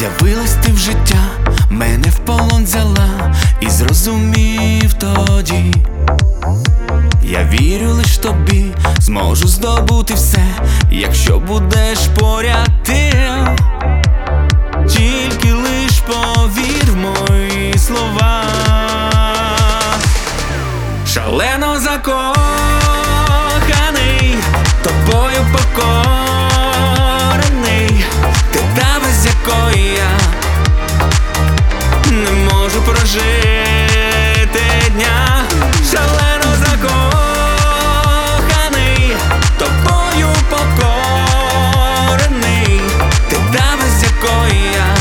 З'явилась ти в життя, мене в полон взяла, і зрозумів тоді, я вірю лиш тобі, зможу здобути все, якщо будеш поряд ти. Тільки лиш повір в мої слова. Шалено закоханий, тобою покорений, ти та, без якої я не можу прожити дня. Шалено закоханий, тобою покорений, ти та, без якої я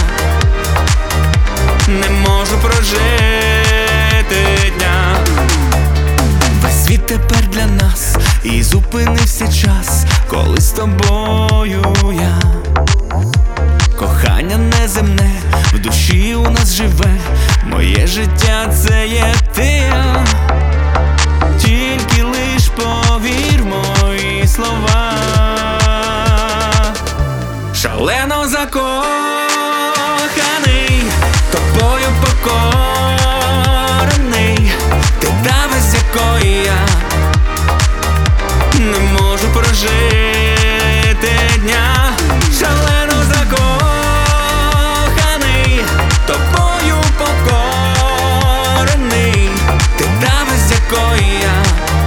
не можу прожити дня. Весь світ тепер для нас, і зупинився час, коли з тобою я. Кохання неземне в душі у нас живе, моє життя це є ти. Тільки лиш повір в мої слова. Шалено закоханий, тобою покорений, ти та, без якої я не можу прожити дня. Шалено закоханий, тобою покорений, ти та, без якої я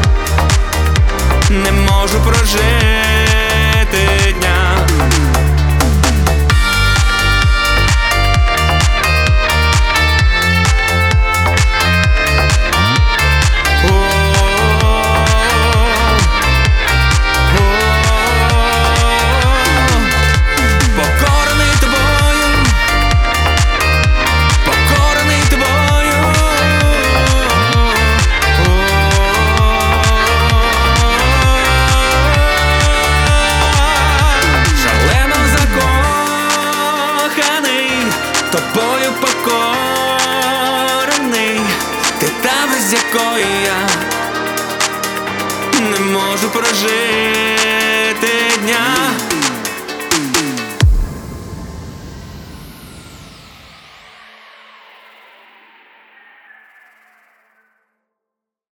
не можу прожити дня. Тобою покорений, ти та, без якої я не можу прожити дня.